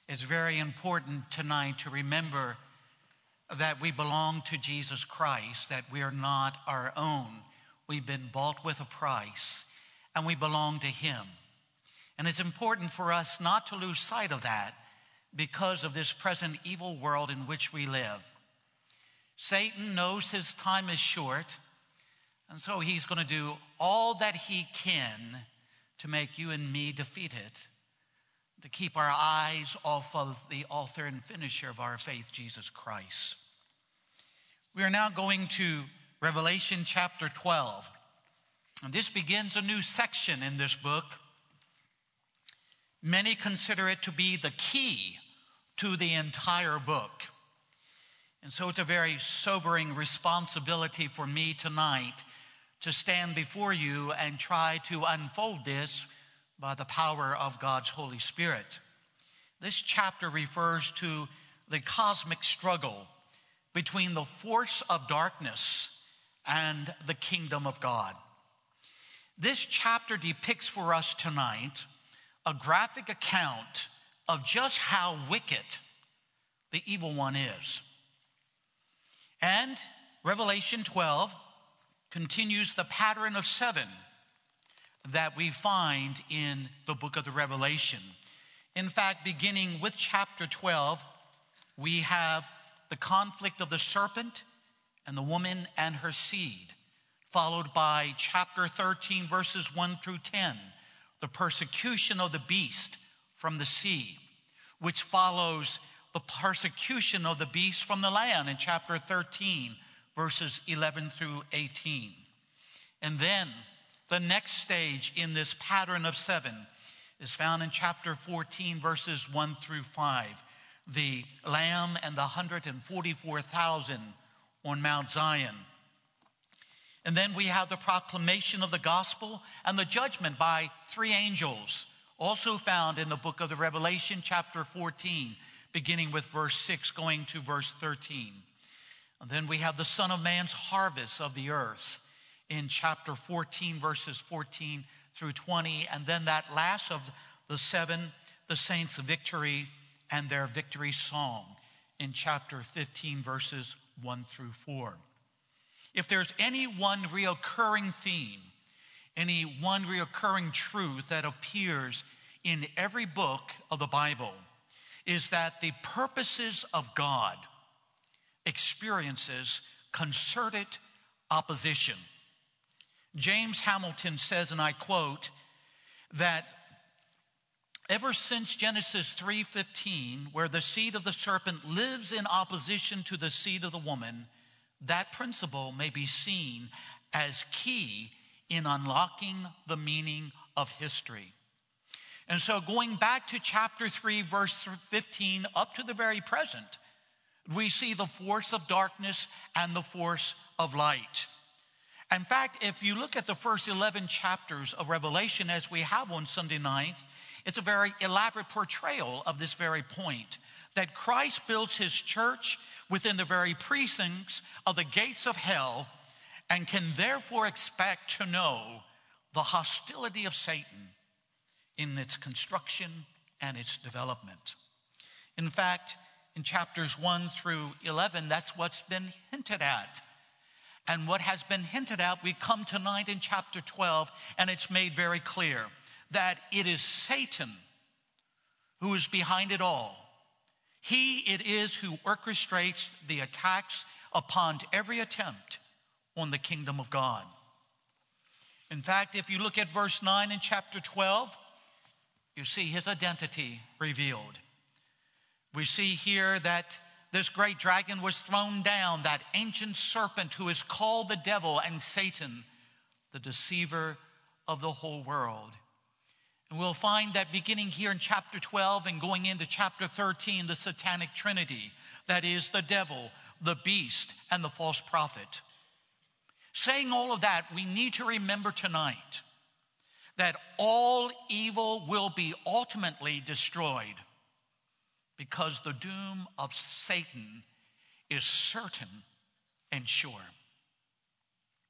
It's very important tonight to remember that we belong to Jesus Christ, that we are not our own. We've been bought with a price, and we belong to him. And it's important for us not to lose sight of that because of this present evil world in which we live. Satan knows his time is short, and so he's going to do all that he can to make you and me defeated, to keep our eyes off of the author and finisher of our faith, Jesus Christ. We are now going to Revelation chapter 12. And this begins a new section in this book. Many consider it to be the key to the entire book. And so it's a very sobering responsibility for me tonight to stand before you and try to unfold this by the power of God's Holy Spirit. This chapter refers to the cosmic struggle between the force of darkness and the kingdom of God. This chapter depicts for us tonight a graphic account of just how wicked the evil one is. And Revelation 12 continues the pattern of 7 that we find in the book of the Revelation. In fact, beginning with chapter 12, we have the conflict of the serpent and the woman and her seed, followed by chapter 13, verses 1 through 10, the persecution of the beast from the sea, which follows the persecution of the beast from the land in chapter 13, verses 11 through 18. And then the next stage in this pattern of 7 is found in chapter 14, verses 1 through 5, the Lamb and the 144,000 on Mount Zion. And then we have the proclamation of the gospel and the judgment by 3 angels, also found in the book of the Revelation, chapter 14, beginning with verse 6, going to verse 13. And then we have the Son of Man's harvest of the earth in chapter 14, verses 14 through 20. And then that last of the 7, the saints' victory and their victory song in chapter 15, verses 1 through 4. If there's any one reoccurring theme, any one reoccurring truth that appears in every book of the Bible, is that the purposes of God experiences concerted opposition. James Hamilton says, and I quote, that ever since Genesis 3:15, where the seed of the serpent lives in opposition to the seed of the woman, that principle may be seen as key in unlocking the meaning of history. And so going back to chapter 3, verse 15, up to the very present, we see the force of darkness and the force of light. In fact, if you look at the first 11 chapters of Revelation, as we have on Sunday night, it's a very elaborate portrayal of this very point, that Christ builds his church within the very precincts of the gates of hell and can therefore expect to know the hostility of Satan in its construction and its development. In fact, in chapters 1 through 11, that's what's been hinted at. And what has been hinted at, we come tonight in chapter 12, and it's made very clear that it is Satan who is behind it all. He it is who orchestrates the attacks upon every attempt on the kingdom of God. In fact, if you look at verse 9 in chapter 12, you see his identity revealed. We see here that this great dragon was thrown down, that ancient serpent who is called the devil and Satan, the deceiver of the whole world. And we'll find that beginning here in chapter 12 and going into chapter 13, the satanic trinity, that is the devil, the beast, and the false prophet. Saying all of that, we need to remember tonight that all evil will be ultimately destroyed, because the doom of Satan is certain and sure.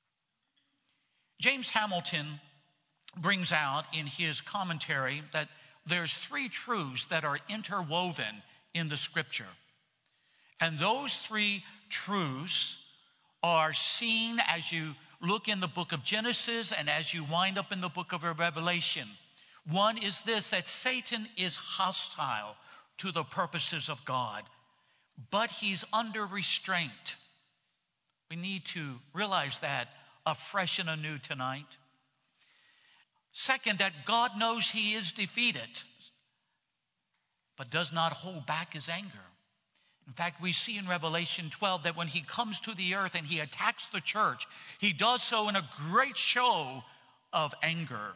James Hamilton brings out in his commentary that there's three truths that are interwoven in the scripture. And those three truths are seen as you look in the book of Genesis and as you wind up in the book of Revelation. One is this, that Satan is hostile to the purposes of God, but he's under restraint. We need to realize that afresh and anew tonight. Second, that God knows he is defeated, but does not hold back his anger. In fact, we see in Revelation 12 that when he comes to the earth and he attacks the church, he does so in a great show of anger.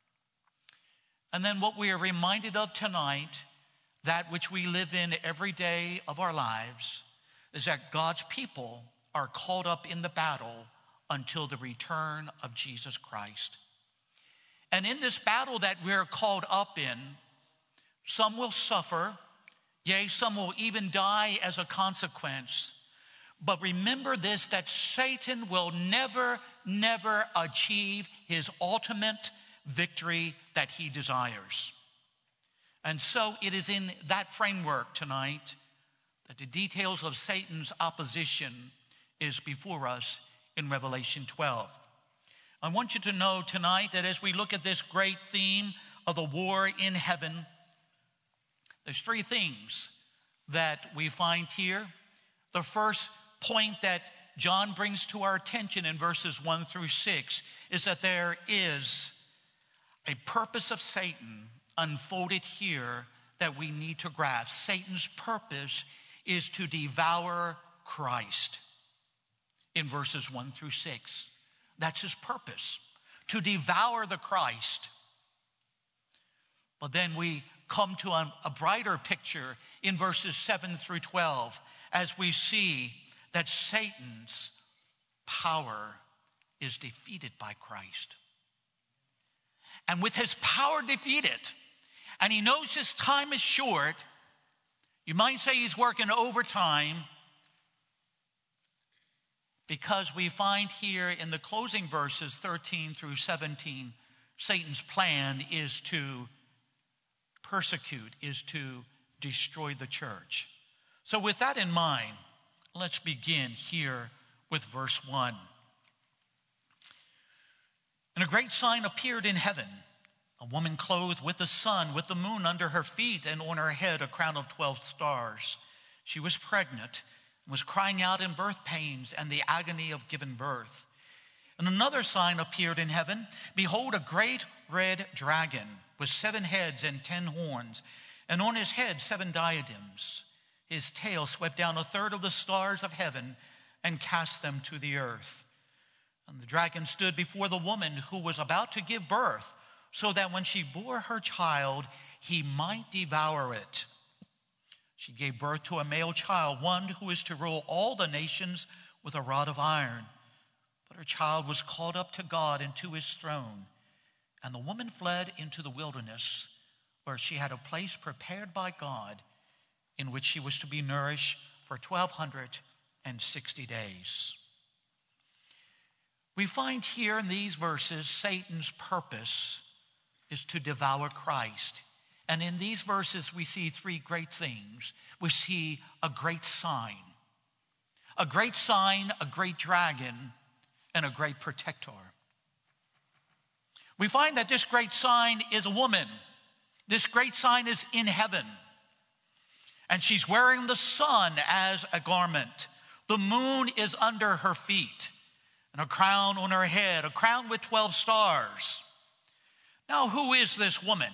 And then what we are reminded of tonight, that which we live in every day of our lives, is that God's people are caught up in the battle until the return of Jesus Christ. And in this battle that we're called up in, some will suffer, yea, some will even die as a consequence. But remember this, that Satan will never, never achieve his ultimate victory that he desires. And so it is in that framework tonight that the details of Satan's opposition is before us in Revelation 12. I want you to know tonight that as we look at this great theme of the war in heaven, there's three things that we find here. The first point that John brings to our attention in verses 1 through 6 is that there is a purpose of Satan unfolded here that we need to grasp. Satan's purpose is to devour Christ in verses 1 through 6. That's his purpose, to devour the Christ. But then we come to a brighter picture in verses 7 through 12 as we see that Satan's power is defeated by Christ. And with his power defeated, and he knows his time is short, you might say he's working overtime, because we find here in the closing verses 13 through 17, Satan's plan is to persecute, is to destroy the church. So with that in mind, let's begin here with verse 1. And a great sign appeared in heaven, a woman clothed with the sun, with the moon under her feet, and on her head a crown of 12 stars. She was pregnant and was crying out in birth pains and the agony of giving birth. And another sign appeared in heaven. Behold, a great red dragon with 7 heads and 10 horns, and on his head 7 diadems. His tail swept down a third of the stars of heaven and cast them to the earth. And the dragon stood before the woman who was about to give birth, so that when she bore her child, he might devour it. She gave birth to a male child, one who is to rule all the nations with a rod of iron. But her child was caught up to God and to his throne. And the woman fled into the wilderness, where she had a place prepared by God, in which she was to be nourished for 1,260 days. We find here in these verses, Satan's purpose is to devour Christ. And in these verses, we see 3 great things. We see a great sign, a great dragon, and a great protector. We find that this great sign is a woman. This great sign is in heaven. And she's wearing the sun as a garment. The moon is under her feet, and a crown on her head, a crown with 12 stars. Now, who is this woman?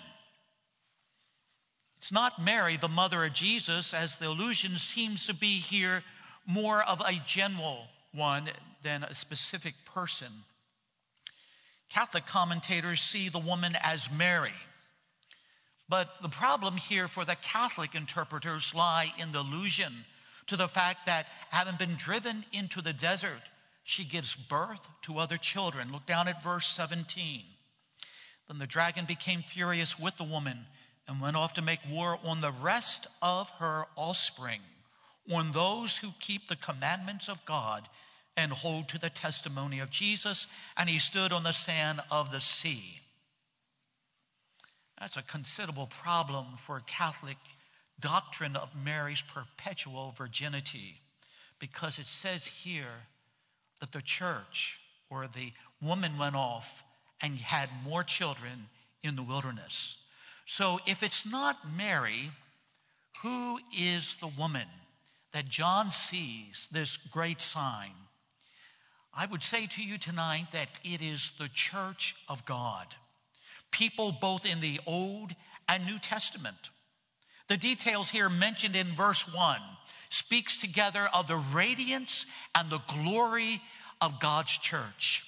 It's not Mary, the mother of Jesus, as the allusion seems to be here more of a general one than a specific person. Catholic commentators see the woman as Mary. But the problem here for the Catholic interpreters lie in the allusion to the fact that, having been driven into the desert, she gives birth to other children. Look down at verse 17. Then the dragon became furious with the woman and went off to make war on the rest of her offspring, on those who keep the commandments of God and hold to the testimony of Jesus. And he stood on the sand of the sea. That's a considerable problem for Catholic doctrine of Mary's perpetual virginity, because it says here that the church, or the woman, went off and had more children in the wilderness. So if it's not Mary, who is the woman that John sees this great sign? I would say to you tonight that it is the church of God. People both in the Old and New Testament. The details here mentioned in verse 1 speaks together of the radiance and the glory of God's church.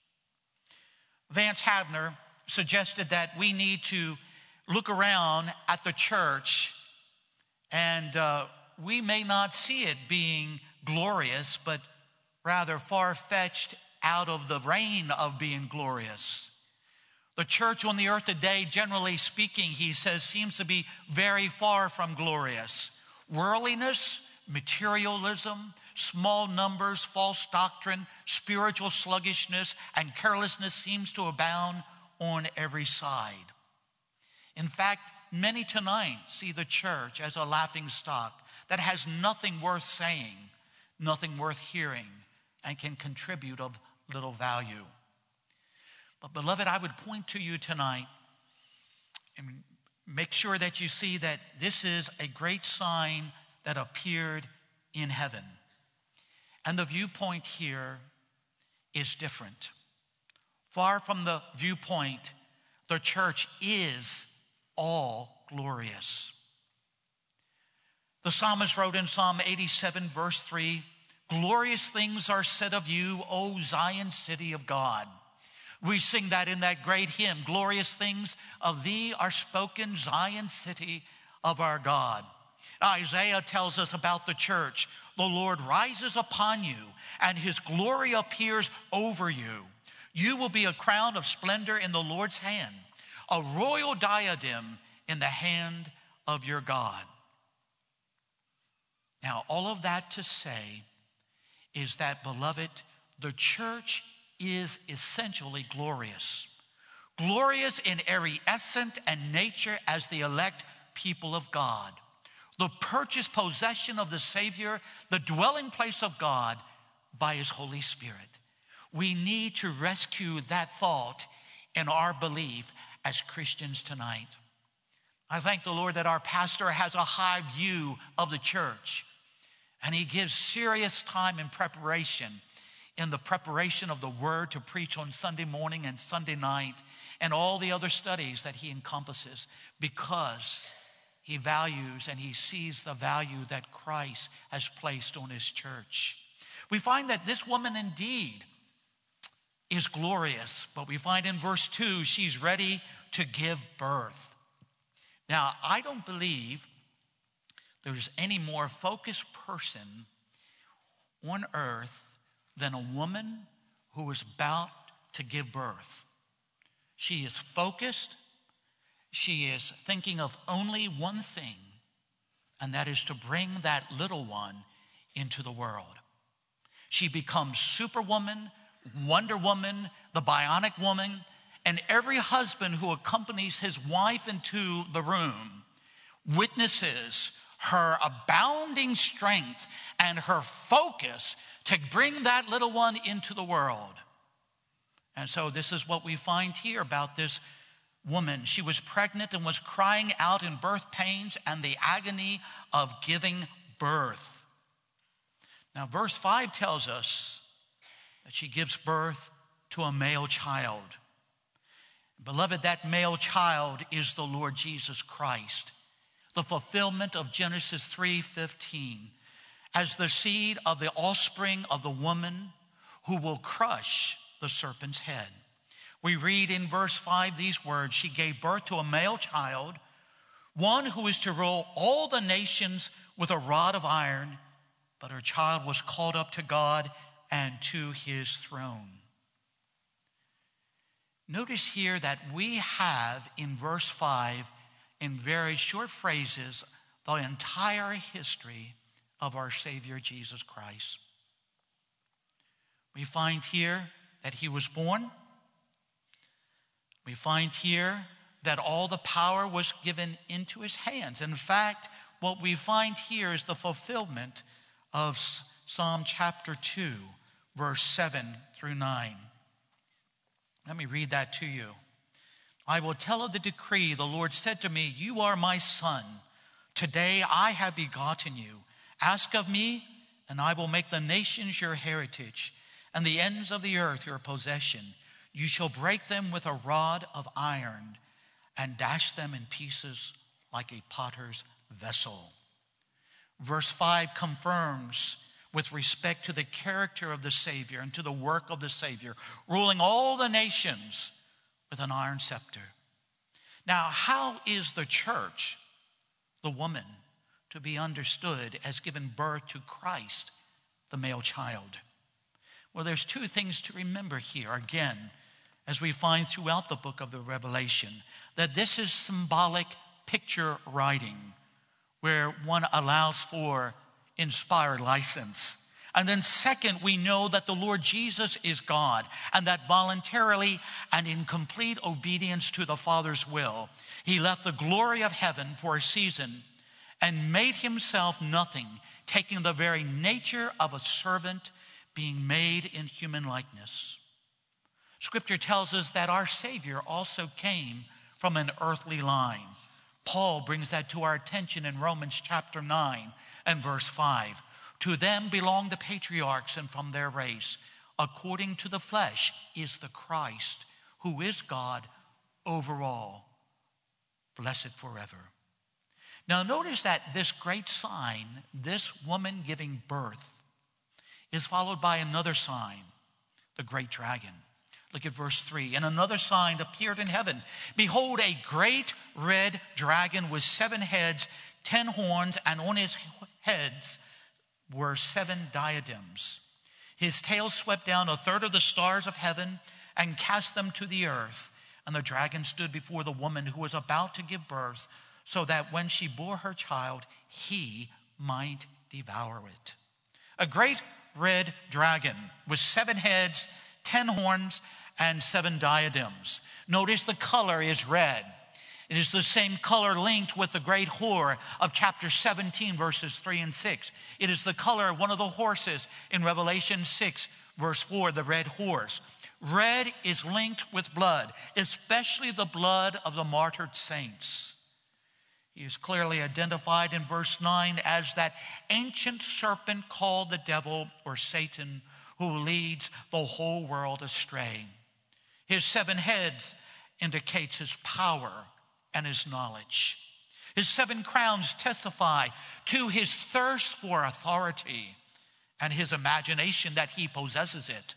Vance Havner suggested that we need to look around at the church, and we may not see it being glorious, but rather far-fetched out of the reign of being glorious. The church on the earth today, generally speaking, he says, seems to be very far from glorious. Worldliness, materialism, small numbers, false doctrine, spiritual sluggishness, and carelessness seems to abound on every side. In fact, many tonight see the church as a laughingstock that has nothing worth saying, nothing worth hearing, and can contribute of little value. But beloved, I would point to you tonight and make sure that you see that this is a great sign that appeared in heaven. And the viewpoint here is different. Far from the viewpoint, the church is all glorious. The psalmist wrote in Psalm 87, verse 3, "Glorious things are said of you, O Zion, city of God." We sing that in that great hymn, "Glorious things of thee are spoken, Zion, city of our God." Isaiah tells us about the church. "The Lord rises upon you, and his glory appears over you. You will be a crown of splendor in the Lord's hand, a royal diadem in the hand of your God." Now, all of that to say is that, beloved, the church is essentially glorious. Glorious in every essence and nature as the elect people of God. The purchased possession of the Savior, the dwelling place of God by his Holy Spirit. We need to rescue that thought in our belief as Christians tonight. I thank the Lord that our pastor has a high view of the church, and he gives serious time in preparation, in the preparation of the word to preach on Sunday morning and Sunday night, and all the other studies that he encompasses, because he values and he sees the value that Christ has placed on his church. We find that this woman indeed is glorious, but we find in verse 2, she's ready to give birth. Now, I don't believe there's any more focused person on earth than a woman who is about to give birth. She is focused. She is thinking of only one thing, and that is to bring that little one into the world. She becomes Superwoman, Wonder Woman, the Bionic Woman, and every husband who accompanies his wife into the room witnesses her abounding strength and her focus to bring that little one into the world. And so this is what we find here about this woman. She was pregnant and was crying out in birth pains and the agony of giving birth. Now, verse 5 tells us that she gives birth to a male child. Beloved, that male child is the Lord Jesus Christ, the fulfillment of Genesis 3:15, as the seed of the offspring of the woman who will crush the serpent's head. We read in verse 5 these words, "She gave birth to a male child, one who is to rule all the nations with a rod of iron, but her child was called up to God and to his throne." Notice here that we have in verse 5, in very short phrases, the entire history of our Savior Jesus Christ. We find here that he was born. We find here that all the power was given into his hands. In fact, what we find here is the fulfillment of Psalm chapter 2, verse 7 through 9. Let me read that to you. I will tell of the decree. The Lord said to me, you are my son. Today I have begotten you. Ask of me, and I will make the nations your heritage, and the ends of the earth your possession. You shall break them with a rod of iron, and dash them in pieces like a potter's vessel. Verse 5 confirms with respect to the character of the Savior and to the work of the Savior, ruling all the nations with an iron scepter. Now, how is the church, the woman, to be understood as giving birth to Christ, the male child? Well, there's two things to remember here, again, as we find throughout the book of the Revelation, that this is symbolic picture writing, where one allows for inspired license. And then second, we know that the Lord Jesus is God, and that voluntarily and in complete obedience to the Father's will, he left the glory of heaven for a season and made himself nothing, taking the very nature of a servant, being made in human likeness. Scripture tells us that our Savior also came from an earthly line. Paul brings that to our attention in Romans chapter 9 and verse 5. To them belong the patriarchs, and from their race, according to the flesh, is the Christ, who is God over all, blessed forever. Now notice that this great sign, this woman giving birth, is followed by another sign, the great dragon. Look at verse 3. And another sign appeared in heaven. Behold, a great red dragon with 7 heads, 10 horns, and on his heads were 7 diadems. His tail swept down a third of the stars of heaven and cast them to the earth. And the dragon stood before the woman who was about to give birth, so that when she bore her child, he might devour it. A great red dragon with 7 heads, 10 horns, and 7 diadems. Notice the color is red. It is the same color linked with the great whore of chapter 17, verses 3 and 6. It is the color of one of the horses in Revelation 6, verse 4, the red horse. Red is linked with blood, especially the blood of the martyred saints. He is clearly identified in verse 9 as that ancient serpent called the devil or Satan, who leads the whole world astray. His 7 heads indicates his power and his knowledge. His 7 crowns testify to his thirst for authority and his imagination that he possesses it.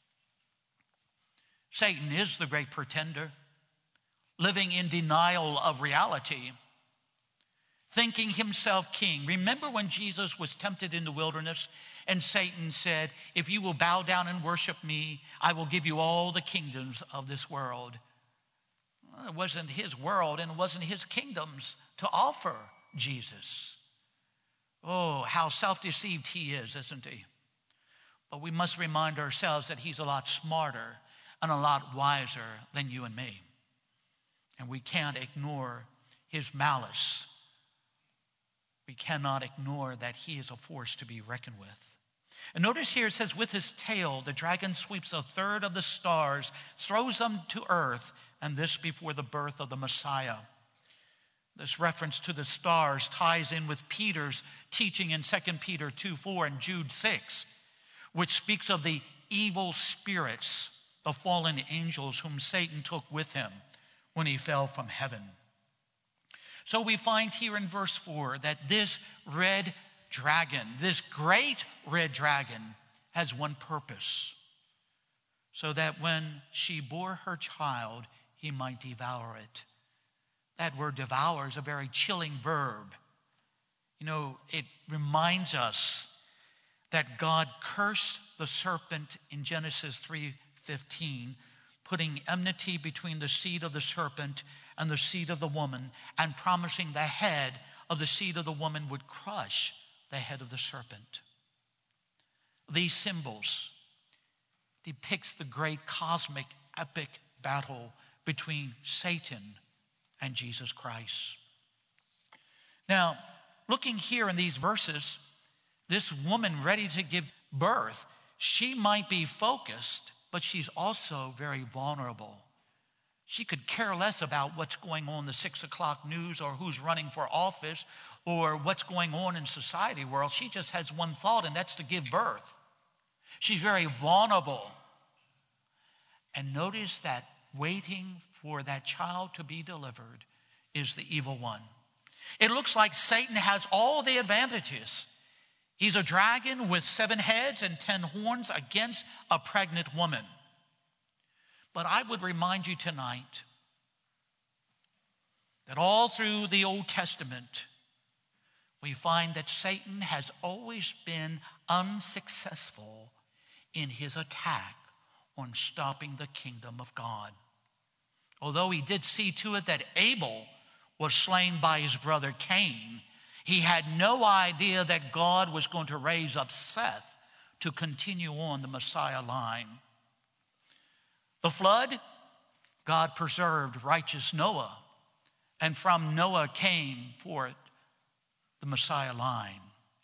Satan is the great pretender, living in denial of reality, thinking himself king. Remember when Jesus was tempted in the wilderness and Satan said, if you will bow down and worship me, I will give you all the kingdoms of this world. Well, it wasn't his world and it wasn't his kingdoms to offer Jesus. Oh, how self-deceived he is, isn't he? But we must remind ourselves that he's a lot smarter and a lot wiser than you and me. And we can't ignore his malice. We cannot ignore that he is a force to be reckoned with. And notice here it says, with his tail, the dragon sweeps a third of the stars, throws them to earth, and this before the birth of the Messiah. This reference to the stars ties in with Peter's teaching in 2 Peter 2:4 and Jude 6, which speaks of the evil spirits, the fallen angels whom Satan took with him when he fell from heaven. So we find here in verse 4 that this red dragon, this great red dragon, has one purpose, so that when she bore her child, he might devour it. That word devour is a very chilling verb. You know, it reminds us that God cursed the serpent in Genesis 3:15, putting enmity between the seed of the serpent and the seed of the woman, and promising the head of the seed of the woman would crush the head of the serpent. These symbols depicts the great cosmic epic battle between Satan and Jesus Christ. Now, looking here in these verses, this woman ready to give birth, she might be focused, but she's also very vulnerable. She could care less about what's going on in the 6 o'clock news or who's running for office or what's going on in society world. She just has one thought, and that's to give birth. She's very vulnerable. And notice that waiting for that child to be delivered is the evil one. It looks like Satan has all the advantages. He's a dragon with 7 heads and 10 horns against a pregnant woman. But I would remind you tonight that all through the Old Testament, we find that Satan has always been unsuccessful in his attack on stopping the kingdom of God. Although he did see to it that Abel was slain by his brother Cain, he had no idea that God was going to raise up Seth to continue on the Messiah line. The flood, God preserved righteous Noah, and from Noah came forth the Messiah line.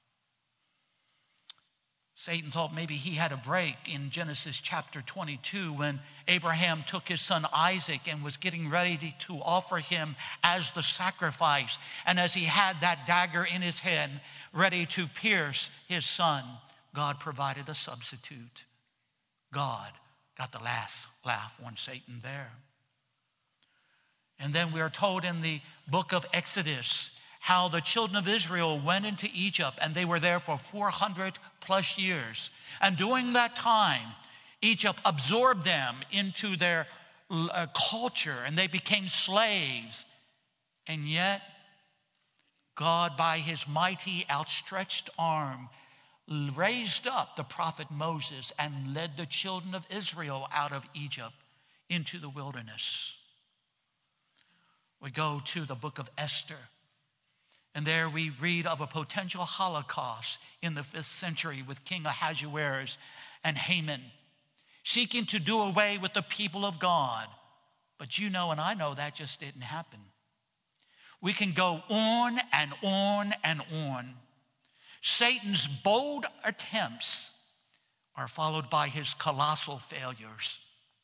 Satan thought maybe he had a break in Genesis chapter 22 when Abraham took his son Isaac and was getting ready to offer him as the sacrifice. And as he had that dagger in his hand ready to pierce his son, God provided a substitute. God got the last laugh on Satan there. And then we are told in the book of Exodus how the children of Israel went into Egypt, and they were there for 400 plus years. And during that time, Egypt absorbed them into their culture, and they became slaves. And yet, God, by his mighty outstretched arm, raised up the prophet Moses and led the children of Israel out of Egypt into the wilderness. We go to the book of Esther, and there we read of a potential Holocaust in the 5th century with King Ahasuerus and Haman, seeking to do away with the people of God. But you know and I know that just didn't happen. We can go on and on and on. Satan's bold attempts are followed by his colossal failures.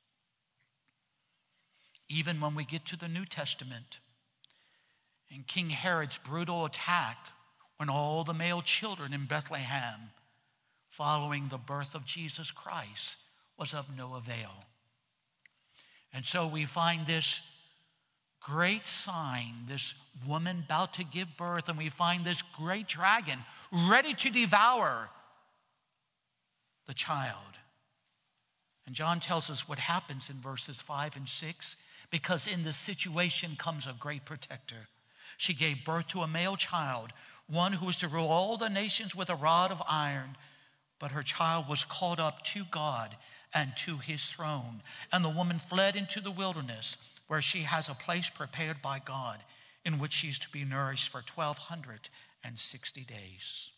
Even when we get to the New Testament, and King Herod's brutal attack when all the male children in Bethlehem following the birth of Jesus Christ was of no avail. And so we find this great sign, this woman about to give birth, and we find this great dragon ready to devour the child. And John tells us what happens in verses 5 and 6, because in this situation comes a great protector. She gave birth to a male child, one who was to rule all the nations with a rod of iron. But her child was caught up to God and to his throne. And the woman fled into the wilderness, where she has a place prepared by God, in which she is to be nourished for 1,260 days.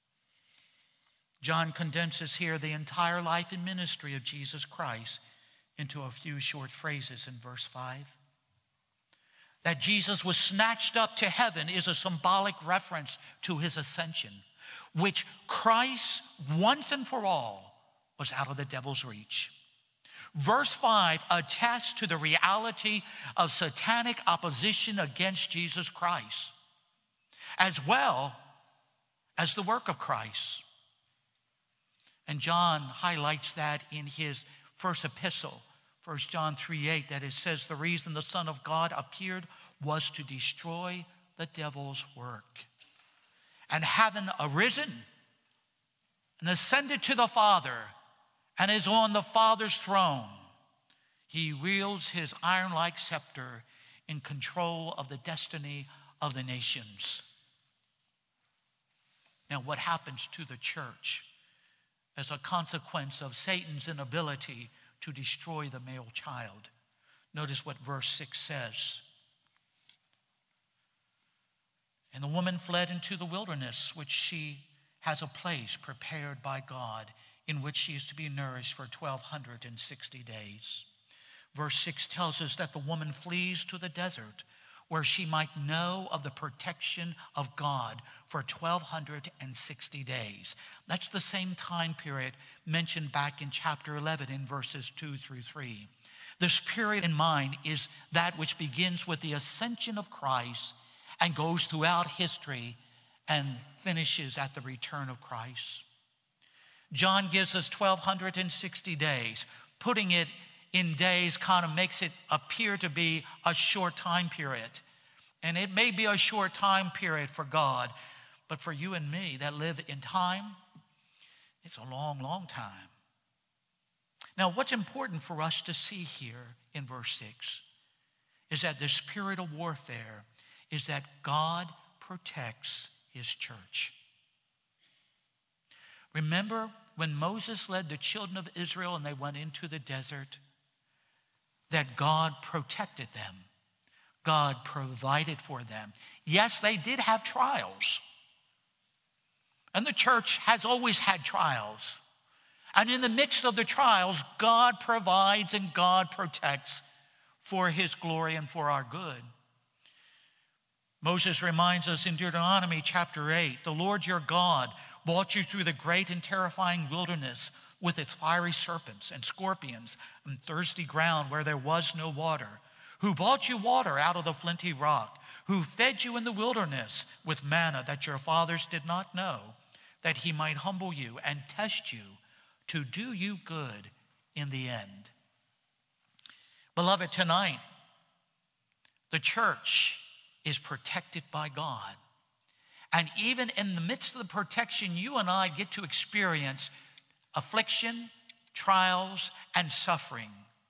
John condenses here the entire life and ministry of Jesus Christ into a few short phrases in verse 5. That Jesus was snatched up to heaven is a symbolic reference to his ascension, which Christ once and for all was out of the devil's reach. Verse 5 attests to the reality of satanic opposition against Jesus Christ, as well as the work of Christ. And John highlights that in his first epistle, 1 John 3:8, that it says the reason the Son of God appeared was to destroy the devil's work. And having arisen and ascended to the Father and is on the Father's throne, he wields his iron-like scepter in control of the destiny of the nations. Now, what happens to the church as a consequence of Satan's inability to destroy the male child? Notice what verse 6 says. And the woman fled into the wilderness, which she has a place prepared by God, in which she is to be nourished for 1,260 days. Verse 6 tells us that the woman flees to the desert, where she might know of the protection of God for 1,260 days. That's the same time period mentioned back in chapter 11 in verses 2 through 3. This period in mind is that which begins with the ascension of Christ and goes throughout history and finishes at the return of Christ. John gives us 1,260 days. Putting it in days kind of makes it appear to be a short time period. And it may be a short time period for God, but for you and me that live in time, it's a long, long time. Now, what's important for us to see here in verse 6 is that the spirit of warfare is that God protects his church. Remember when Moses led the children of Israel and they went into the desert, that God protected them. God provided for them. Yes, they did have trials. And the church has always had trials. And in the midst of the trials, God provides and God protects for his glory and for our good. Moses reminds us in Deuteronomy chapter 8, the Lord your God brought you through the great and terrifying wilderness with its fiery serpents and scorpions and thirsty ground where there was no water, who brought you water out of the flinty rock, who fed you in the wilderness with manna that your fathers did not know, that he might humble you and test you to do you good in the end. Beloved, tonight, the church is protected by God. And even in the midst of the protection, you and I get to experience affliction, trials, and suffering.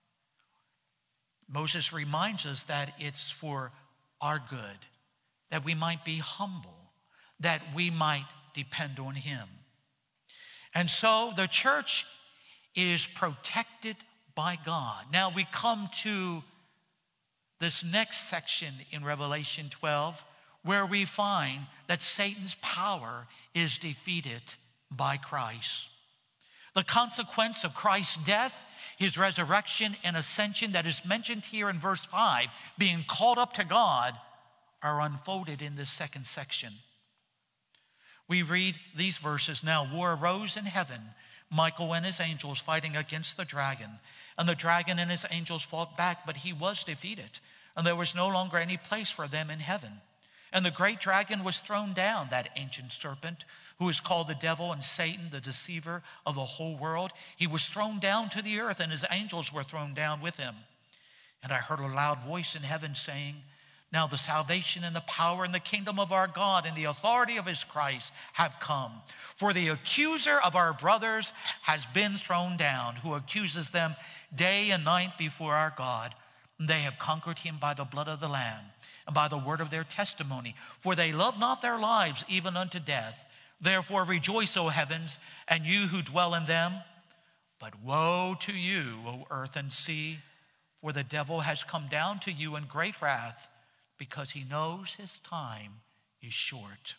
Moses reminds us that it's for our good, that we might be humble, that we might depend on him. And so the church is protected by God. Now we come to this next section in Revelation 12, where we find that Satan's power is defeated by Christ. The consequence of Christ's death, his resurrection and ascension that is mentioned here in verse 5, being called up to God, are unfolded in this second section. We read these verses, now war arose in heaven, Michael and his angels fighting against the dragon. And the dragon and his angels fought back, but he was defeated. And there was no longer any place for them in heaven. And the great dragon was thrown down, that ancient serpent, who is called the devil and Satan, the deceiver of the whole world. He was thrown down to the earth, and his angels were thrown down with him. And I heard a loud voice in heaven saying, now the salvation and the power and the kingdom of our God and the authority of his Christ have come. For the accuser of our brothers has been thrown down, who accuses them day and night before our God. And they have conquered him by the blood of the Lamb and by the word of their testimony. For they love not their lives even unto death. Therefore rejoice, O heavens, and you who dwell in them. But woe to you, O earth and sea, for the devil has come down to you in great wrath, because he knows his time is short.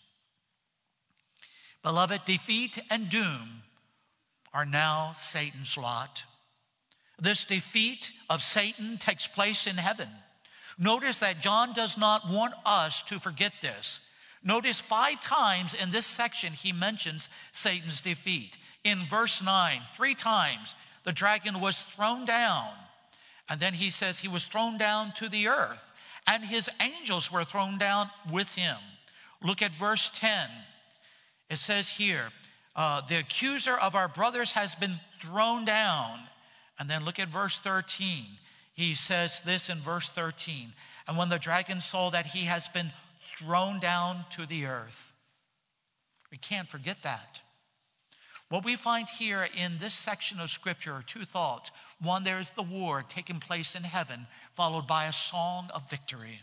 Beloved, defeat and doom are now Satan's lot. This defeat of Satan takes place in heaven. Notice that John does not want us to forget this. Notice 5 times in this section he mentions Satan's defeat. In verse 9, 3 times the dragon was thrown down. And then he says he was thrown down to the earth. And his angels were thrown down with him. Look at verse 10. It says here, the accuser of our brothers has been thrown down. And then look at verse 13. He says this in verse 13. And when the dragon saw that he has been thrown down to the earth. We can't forget that. What we find here in this section of Scripture are 2 thoughts. One, there is the war taking place in heaven, followed by a song of victory.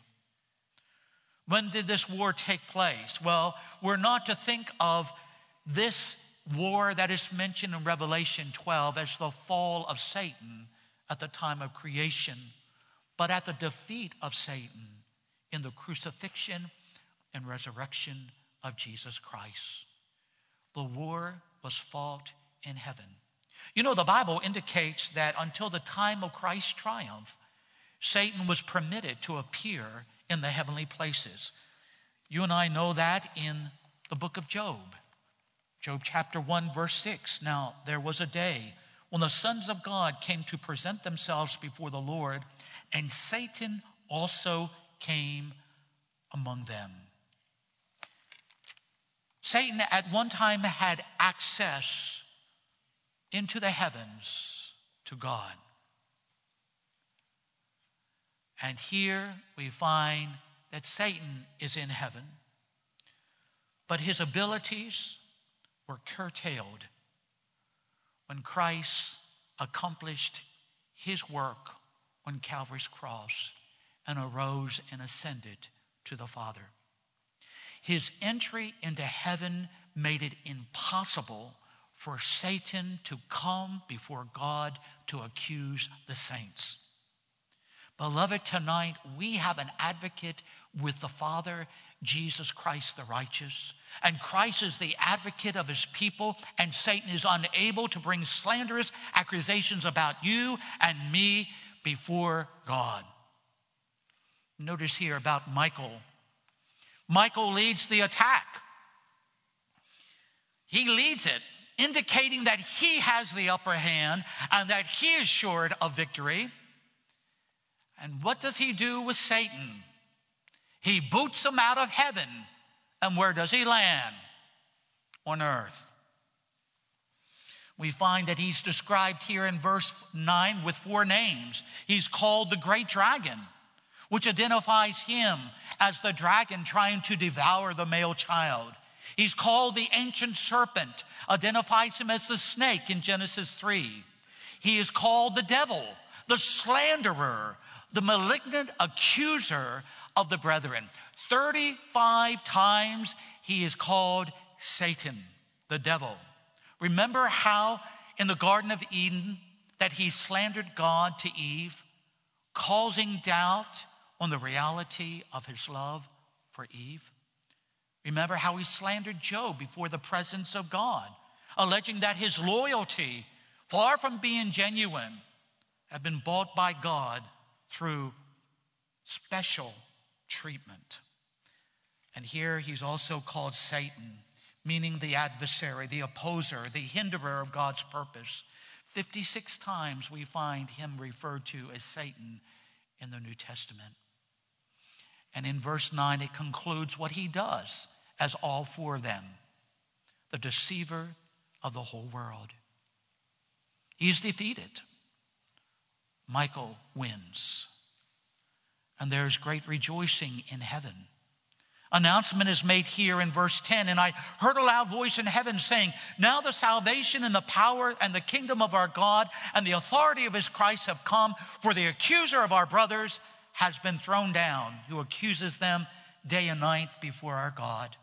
When did this war take place? Well, we're not to think of this war that is mentioned in Revelation 12 as the fall of Satan at the time of creation, but at the defeat of Satan in the crucifixion and resurrection of Jesus Christ. The war was fought in heaven. You know, the Bible indicates that until the time of Christ's triumph, Satan was permitted to appear in the heavenly places. You and I know that in the book of Job. Job chapter 1, verse 6. Now, there was a day when the sons of God came to present themselves before the Lord, and Satan also came among them. Satan at one time had access into the heavens to God. And here we find that Satan is in heaven, but his abilities were curtailed when Christ accomplished his work on Calvary's cross and arose and ascended to the Father. His entry into heaven made it impossible for Satan to come before God to accuse the saints. Beloved, tonight we have an advocate with the Father, Jesus Christ the righteous. And Christ is the advocate of his people, and Satan is unable to bring slanderous accusations about you and me before God. Notice here about Michael. Michael leads the attack. He leads it, indicating that he has the upper hand and that he is sure of victory. And what does he do with Satan? He boots him out of heaven. And where does he land? On earth. We find that he's described here in verse 9 with 4 names. He's called the great dragon, which identifies him as the dragon trying to devour the male child. He's called the ancient serpent, identifies him as the snake in Genesis 3. He is called the devil, the slanderer, the malignant accuser of the brethren. 35 times he is called Satan, the devil. Remember how in the Garden of Eden that he slandered God to Eve, causing doubt on the reality of his love for Eve? Remember how he slandered Job before the presence of God, alleging that his loyalty, far from being genuine, had been bought by God through special treatment. And here he's also called Satan, meaning the adversary, the opposer, the hinderer of God's purpose. 56 times we find him referred to as Satan in the New Testament. And in verse 9, it concludes what he does as all 4 of them, the deceiver of the whole world. He's defeated. Michael wins. And there's great rejoicing in heaven. Announcement is made here in verse 10. And I heard a loud voice in heaven saying, now the salvation and the power and the kingdom of our God and the authority of his Christ have come, for the accuser of our brothers has been thrown down, who accuses them day and night before our God.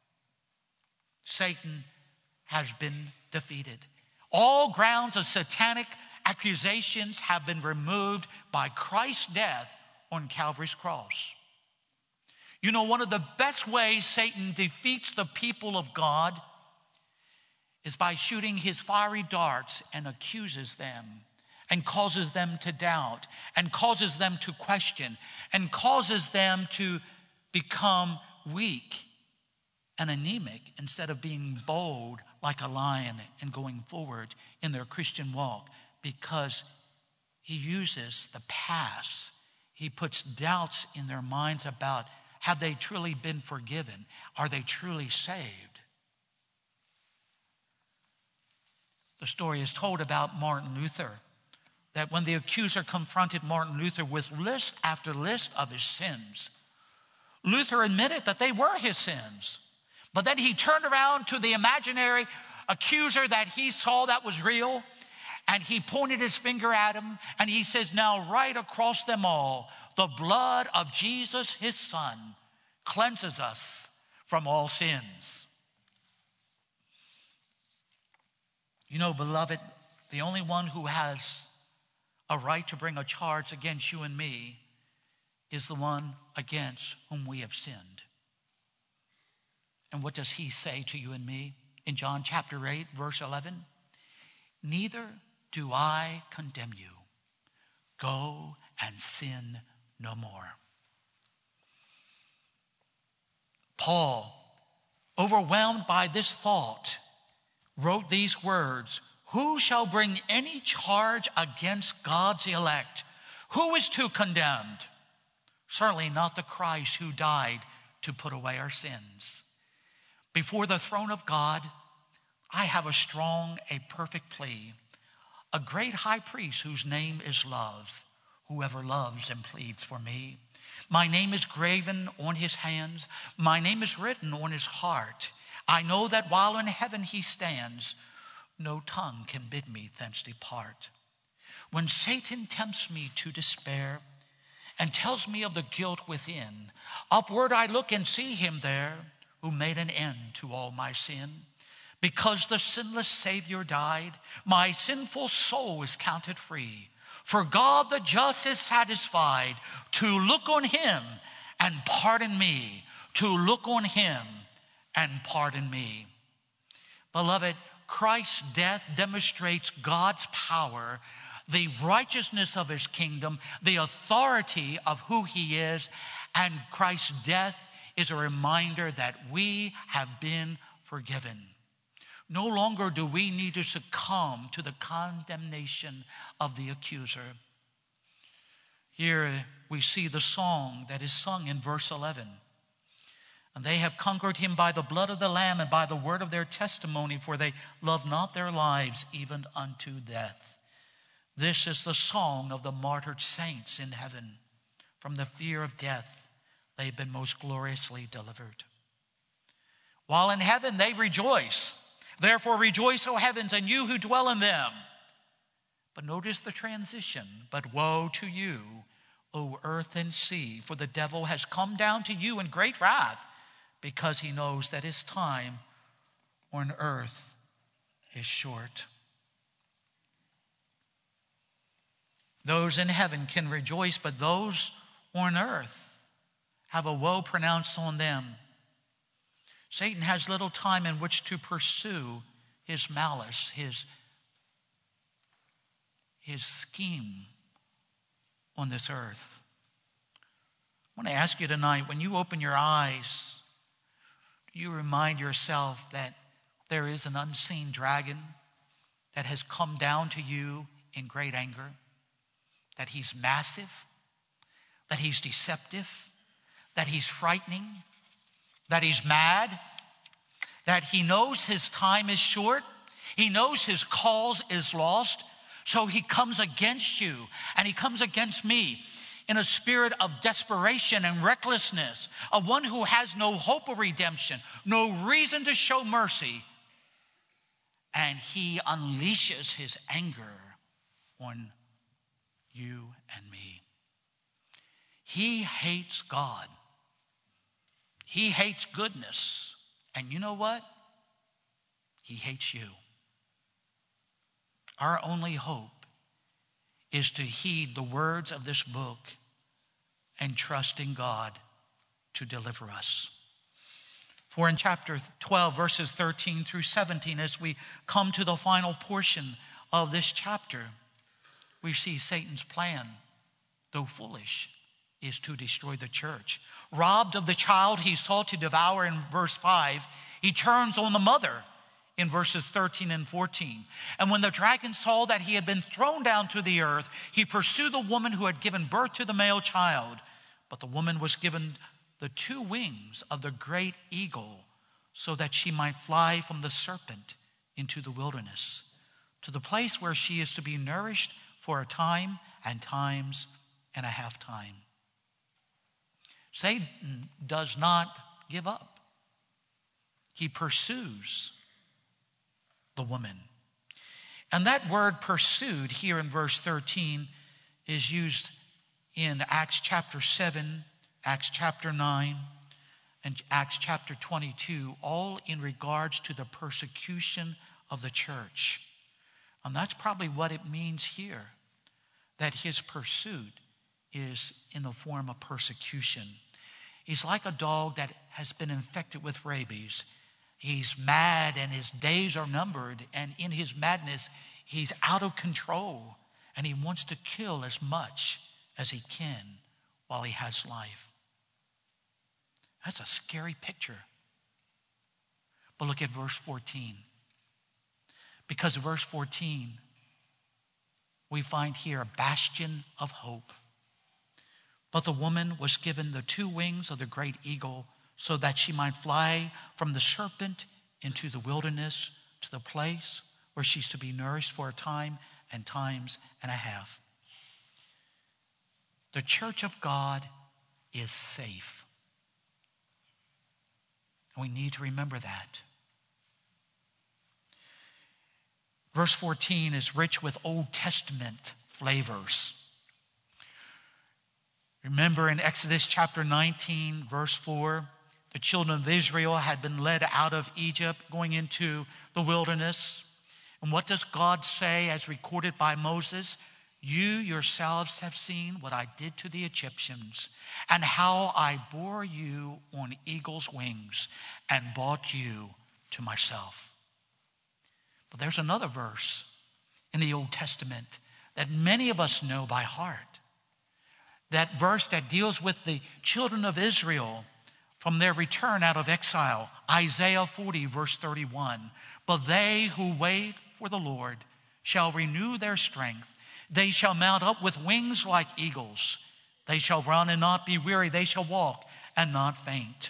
Satan has been defeated. All grounds of satanic accusations have been removed by Christ's death on Calvary's cross. You know, one of the best ways Satan defeats the people of God is by shooting his fiery darts and accuses them and causes them to doubt and causes them to question and causes them to become weak and anemic instead of being bold like a lion and going forward in their Christian walk, because he uses the past. He puts doubts in their minds about, have they truly been forgiven? Are they truly saved? The story is told about Martin Luther, that when the accuser confronted Martin Luther with list after list of his sins, Luther admitted that they were his sins. But then he turned around to the imaginary accuser that he saw that was real, and he pointed his finger at him, and he says, now right across them all, the blood of Jesus, his son, cleanses us from all sins. You know, beloved, the only one who has a right to bring a charge against you and me is the one against whom we have sinned. And what does he say to you and me in John chapter 8, verse 11? Neither do I condemn you. Go and sin no more. Paul, overwhelmed by this thought, wrote these words, "Who shall bring any charge against God's elect? Who is to condemn? Certainly not the Christ who died to put away our sins. Before the throne of God, I have a strong, a perfect plea, a great high priest whose name is love, whoever loves and pleads for me. My name is graven on his hands. My name is written on his heart. I know that while in heaven he stands, no tongue can bid me thence depart. When Satan tempts me to despair and tells me of the guilt within, upward I look and see him there who made an end to all my sin. Because the sinless Savior died, my sinful soul is counted free. For God the just is satisfied to look on him and pardon me, to look on him and pardon me." Beloved, Christ's death demonstrates God's power, the righteousness of his kingdom, the authority of who he is, and Christ's death is a reminder that we have been forgiven. No longer do we need to succumb to the condemnation of the accuser. Here we see the song that is sung in verse 11. "And they have conquered him by the blood of the Lamb and by the word of their testimony, for they love not their lives even unto death." This is the song of the martyred saints in heaven. From the fear of death, they have been most gloriously delivered. While in heaven, they rejoice. "Therefore rejoice, O heavens, and you who dwell in them." But notice the transition. "But woe to you, O earth and sea, for the devil has come down to you in great wrath, because he knows that his time on earth is short." Those in heaven can rejoice, but those on earth have a woe pronounced on them. Satan has little time in which to pursue his malice, his scheme on this earth. I want to ask you tonight, when you open your eyes, do you remind yourself that there is an unseen dragon that has come down to you in great anger? That he's massive, that he's deceptive, that he's frightening, that he's mad, that he knows his time is short, he knows his cause is lost, so he comes against you and he comes against me in a spirit of desperation and recklessness, of one who has no hope of redemption, no reason to show mercy, and he unleashes his anger on you and me. He hates God. He hates goodness. And you know what? He hates you. Our only hope is to heed the words of this book and trust in God to deliver us. For in chapter 12, verses 13 through 17, as we come to the final portion of this chapter, we see Satan's plan, though foolish, is to destroy the church. Robbed of the child he sought to devour in verse 5, he turns on the mother in verses 13 and 14. "And when the dragon saw that he had been thrown down to the earth, he pursued the woman who had given birth to the male child. But the woman was given the 2 wings of the great eagle, so that she might fly from the serpent into the wilderness, to the place where she is to be nourished for a time and times and a half time." Satan does not give up. He pursues the woman. And that word "pursued" here in verse 13 is used in Acts chapter 7, Acts chapter 9, and Acts chapter 22, all in regards to the persecution of the church. And that's probably what it means here, that his pursuit is in the form of persecution. He's like a dog that has been infected with rabies. He's mad and his days are numbered, and in his madness, he's out of control, and he wants to kill as much as he can while he has life. That's a scary picture. But look at verse 14. Because of verse 14, we find here a bastion of hope. But the woman was given the 2 wings of the great eagle so that she might fly from the serpent into the wilderness to the place where she's to be nourished for a time and times and a half. The church of God is safe. And we need to remember that. Verse 14 is rich with Old Testament flavors. Remember in Exodus chapter 19, verse 4, the children of Israel had been led out of Egypt, going into the wilderness. And what does God say as recorded by Moses? You yourselves have seen what I did to the Egyptians and how I bore you on eagle's wings and brought you to myself. But there's another verse in the Old Testament that many of us know by heart. That verse that deals with the children of Israel from their return out of exile. Isaiah 40, verse 31. But they who wait for the Lord shall renew their strength. They shall mount up with wings like eagles. They shall run and not be weary. They shall walk and not faint.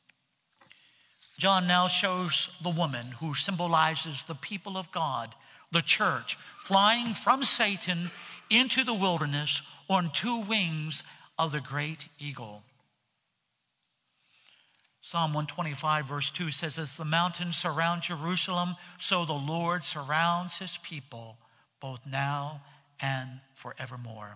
John now shows the woman who symbolizes the people of God, the church, flying from Satan into the wilderness on 2 wings of the great eagle. Psalm 125 verse 2 says, as the mountains surround Jerusalem, so the Lord surrounds his people, both now and forevermore.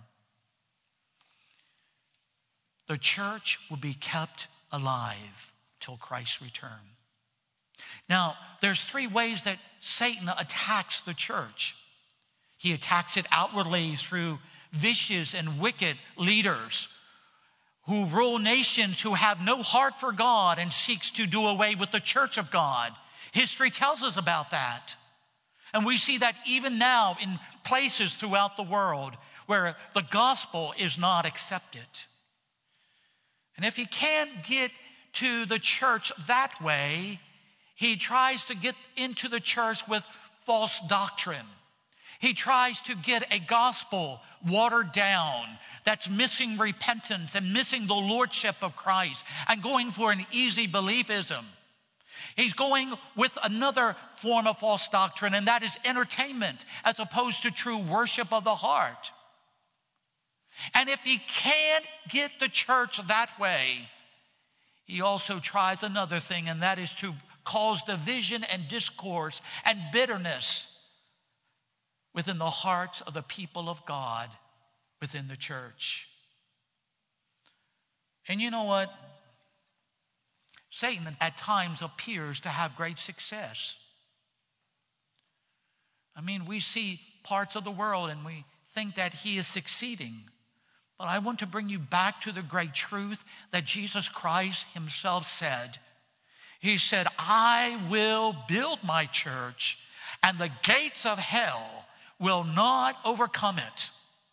The church will be kept alive till Christ's return. Now, there's 3 ways that Satan attacks the church. He attacks it outwardly through vicious and wicked leaders who rule nations who have no heart for God and seeks to do away with the church of God. History tells us about that. And we see that even now in places throughout the world where the gospel is not accepted. And if he can't get to the church that way, he tries to get into the church with false doctrine. He tries to get a gospel watered down that's missing repentance and missing the lordship of Christ and going for an easy beliefism. He's going with another form of false doctrine, and that is entertainment as opposed to true worship of the heart. And if he can't get the church that way, he also tries another thing, and that is to cause division and discourse and bitterness within the hearts of the people of God within the church. And you know what? Satan at times appears to have great success. I mean, we see parts of the world and we think that he is succeeding. But I want to bring you back to the great truth that Jesus Christ himself said. He said, I will build my church, and the gates of hell will not overcome it.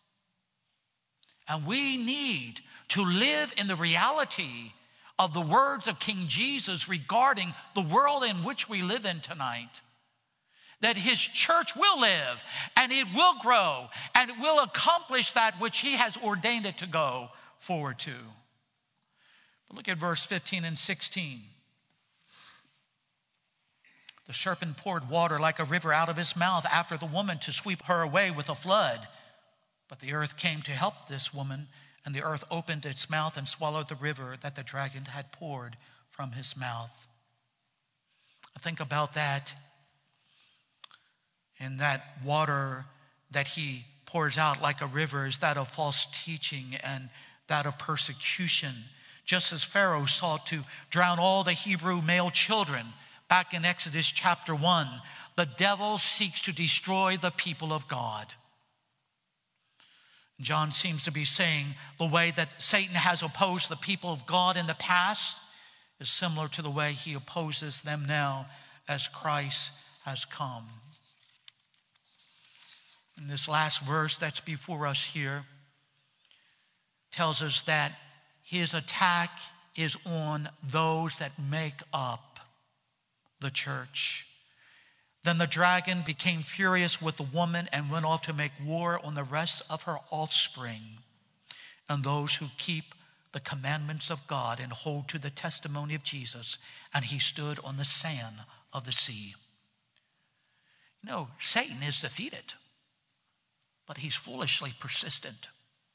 And we need to live in the reality of the words of King Jesus regarding the world in which we live in tonight. That his church will live, and it will grow, and it will accomplish that which he has ordained it to go forward to. But look at verse 15 and 16. The serpent poured water like a river out of his mouth after the woman to sweep her away with a flood. But the earth came to help this woman, and the earth opened its mouth and swallowed the river that the dragon had poured from his mouth. I think about that, and that water that he pours out like a river is that of false teaching and that of persecution. Just as Pharaoh sought to drown all the Hebrew male children back in Exodus chapter 1, the devil seeks to destroy the people of God. John seems to be saying the way that Satan has opposed the people of God in the past is similar to the way he opposes them now as Christ has come. In this last verse that's before us here, tells us that his attack is on those that make up the church. Then the dragon became furious with the woman and went off to make war on the rest of her offspring and those who keep the commandments of God and hold to the testimony of Jesus. And he stood on the sand of the sea. You know, Satan is defeated, but he's foolishly persistent.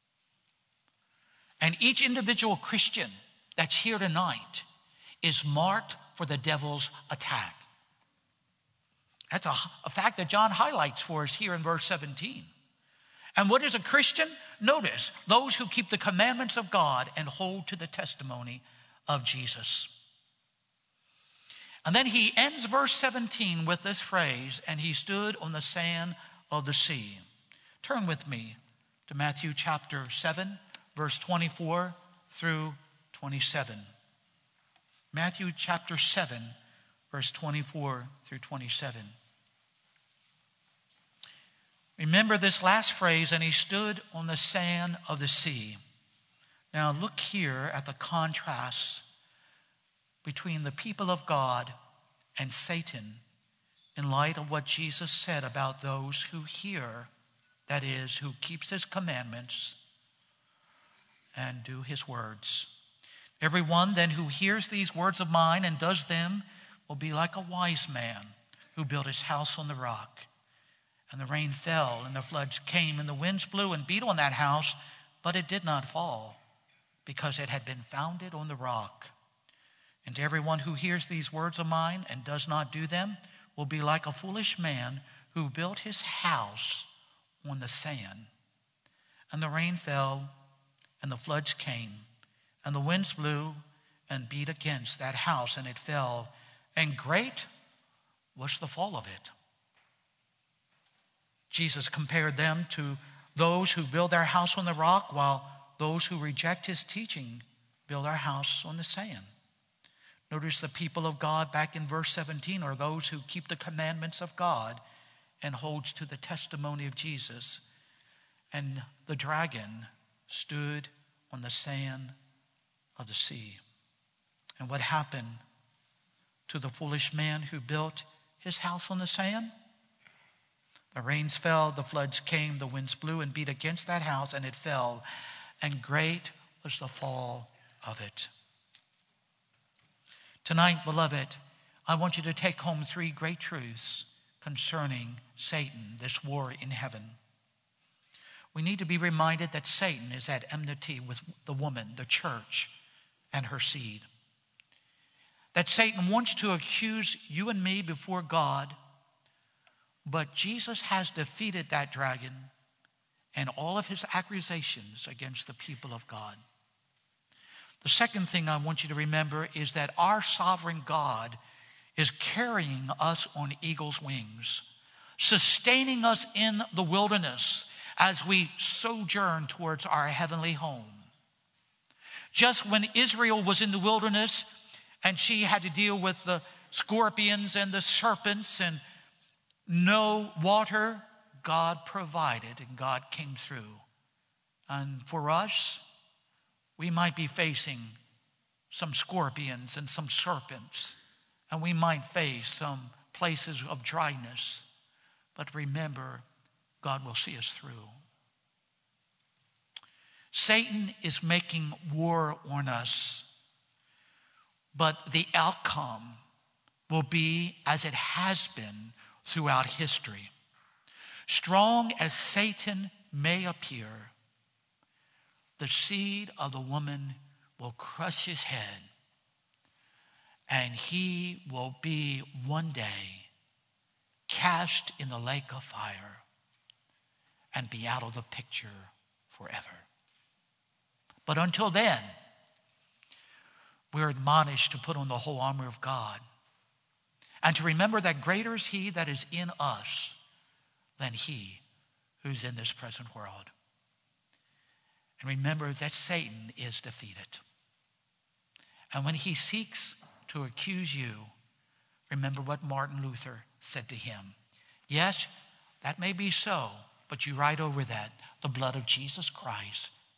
And each individual Christian that's here tonight is marked for the devil's attack. That's a fact that John highlights for us here in verse 17. And what is a Christian? Notice, those who keep the commandments of God and hold to the testimony of Jesus. And then he ends verse 17 with this phrase, and he stood on the sand of the sea. Turn with me to Matthew chapter 7, verse 24 through 27. Matthew chapter 7, verse 24 through 27. Remember this last phrase, and he stood on the sand of the sea. Now look here at the contrast between the people of God and Satan in light of what Jesus said about those who hear, that is, who keeps his commandments and do his words. Everyone then who hears these words of mine and does them will be like a wise man who built his house on the rock. And the rain fell, and the floods came, and the winds blew and beat on that house, but it did not fall, because it had been founded on the rock. And everyone who hears these words of mine and does not do them will be like a foolish man who built his house on the sand. And the rain fell, and the floods came, and the winds blew and beat against that house, and it fell, and great was the fall of it. Jesus compared them to those who build their house on the rock, while those who reject his teaching build their house on the sand. Notice the people of God back in verse 17 are those who keep the commandments of God and holds to the testimony of Jesus. And the dragon stood on the sand of the sea. And what happened to the foolish man who built his house on the sand? The rains fell, the floods came, the winds blew and beat against that house, and it fell, and great was the fall of it. Tonight, beloved, I want you to take home three great truths concerning Satan, this war in heaven. We need to be reminded that Satan is at enmity with the woman, the church, and her seed. That Satan wants to accuse you and me before God, but Jesus has defeated that dragon and all of his accusations against the people of God. The second thing I want you to remember is that our sovereign God is carrying us on eagle's wings, sustaining us in the wilderness as we sojourn towards our heavenly home. Just when Israel was in the wilderness and she had to deal with the scorpions and the serpents and no water, God provided and God came through. And for us, we might be facing some scorpions and some serpents, and we might face some places of dryness. But remember, God will see us through. Satan is making war on us, but the outcome will be as it has been throughout history. Strong as Satan may appear, the seed of the woman will crush his head, and he will be one day cast in the lake of fire and be out of the picture forever. But until then, we're admonished to put on the whole armor of God and to remember that greater is he that is in us than he who's in this present world. And remember that Satan is defeated. And when he seeks to accuse you, remember what Martin Luther said to him. Yes, that may be so, but you write over that, the blood of Jesus Christ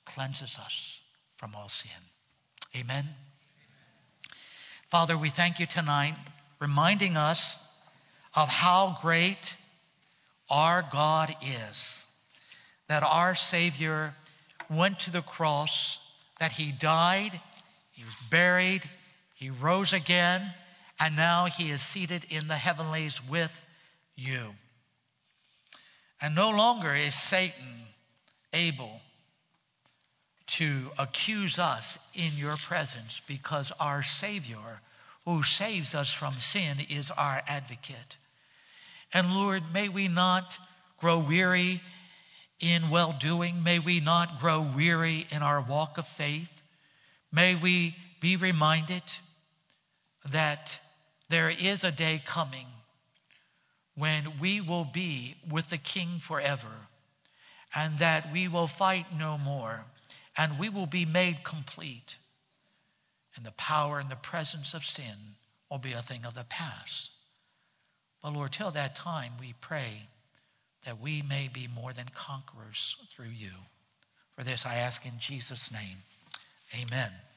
cleanses us from all sin. Amen. Father, we thank you tonight, reminding us of how great our God is, that our Savior went to the cross, that he died, he was buried, he rose again, and now he is seated in the heavenlies with you. And no longer is Satan able to accuse us in your presence, because our Savior, who saves us from sin, is our advocate. And Lord, may we not grow weary in well-doing. May we not grow weary in our walk of faith. May we be reminded that there is a day coming when we will be with the King forever, and that we will fight no more, and we will be made complete, and the power and the presence of sin will be a thing of the past. But Lord, till that time, we pray that we may be more than conquerors through you. For this I ask in Jesus' name, amen.